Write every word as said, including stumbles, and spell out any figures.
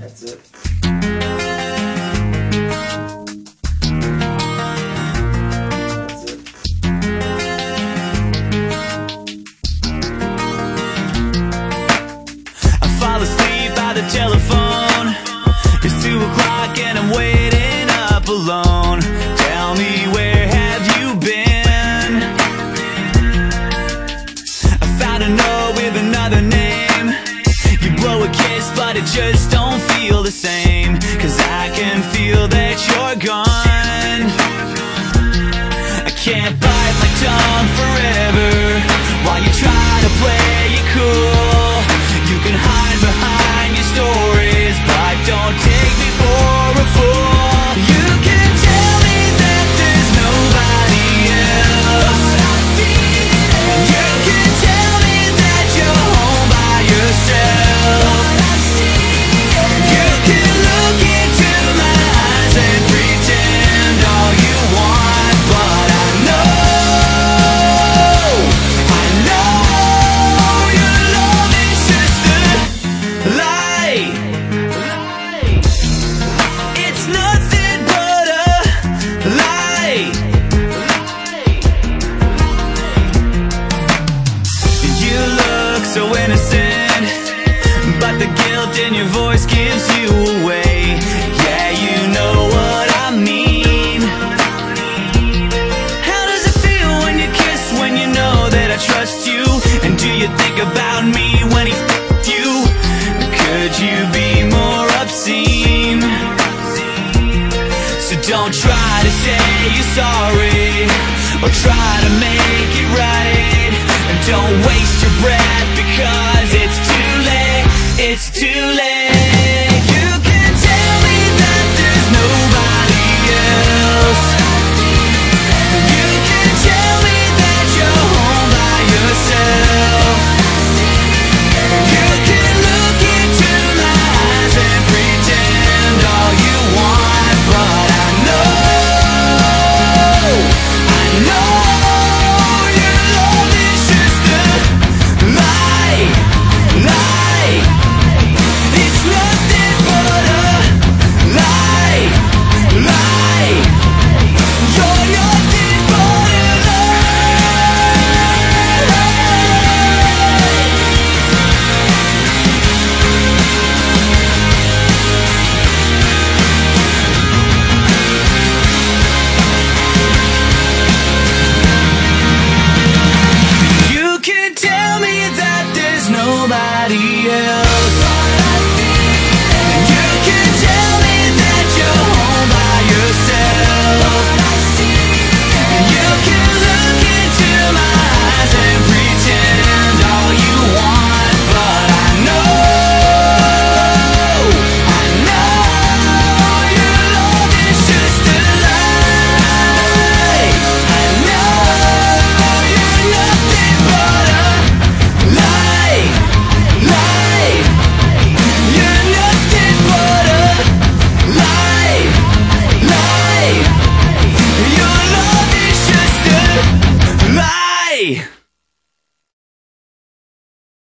That's it. That's it. I fall asleep by the telephone. It's two o'clock and I'm waiting up alone. Tell me, where have you been? I found a note with another name. You blow a kiss but it just don't feel the same. Cause I can feel that you're gone. I can't bite my tongue forever while you try to play it cool. You can hide behind your stories, but don't take me for a fool. You can tell me that there's nobody else. You can tell me that you're home by yourself. You can look into my eyes and pretend all you want, but I know, I know your love is just a lie. It's nothing but a lie. You look so innocent, but the guilt in your voice gives you away. Yeah, you know what I mean. How does it feel when you kiss, when you know that I trust you? And do you think about me when he f***ed you? Could you be more obscene? So don't try to say you're sorry, or try to make it right. And don't waste your breath, because it's too late, it's too late.